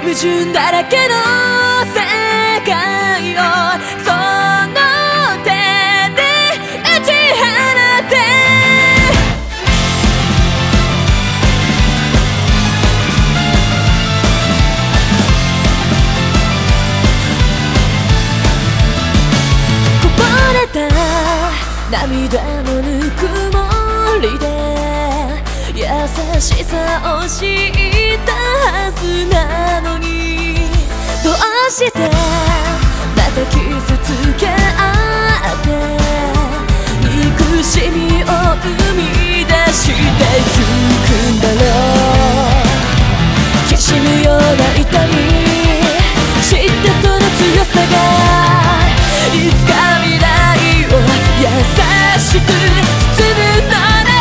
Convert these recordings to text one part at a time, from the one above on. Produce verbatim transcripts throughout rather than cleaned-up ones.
矛盾だらけの世界をその手で打ち放てこぼれた涙のぬくもりで優しさを知ったはずなのにどうしてまた傷つけ合って憎しみを生み出してゆくんだろう。きしむような痛み知ってその強さがいつか未来を優しく包むのなら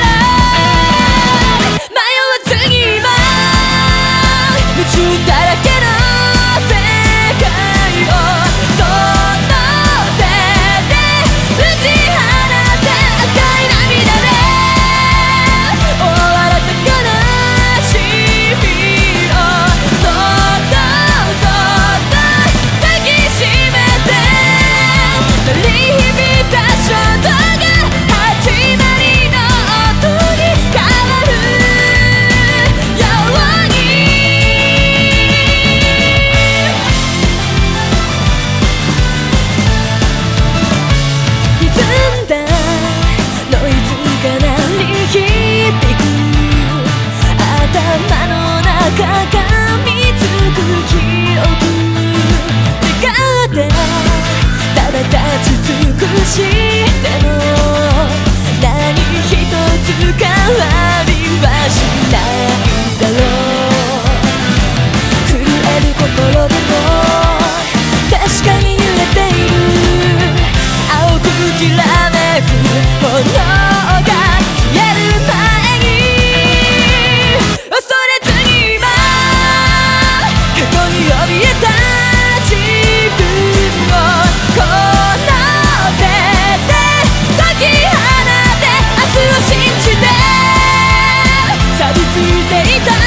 矛盾だらけの世界をその手で打ち放て赤い涙で終わらせ悲しみをそっとそっと抱きしめて鳴り響いた衝動が始まりの音に変わるように頭の中が見つく記憶願ってただ立ち尽くしても何一つ変わりはしないだろう。震える心でも確かに揺れている青くきらめく炎が消える前に恐れずに今過去に怯えた自分をこの手で解き放て明日を信じて錆びついていた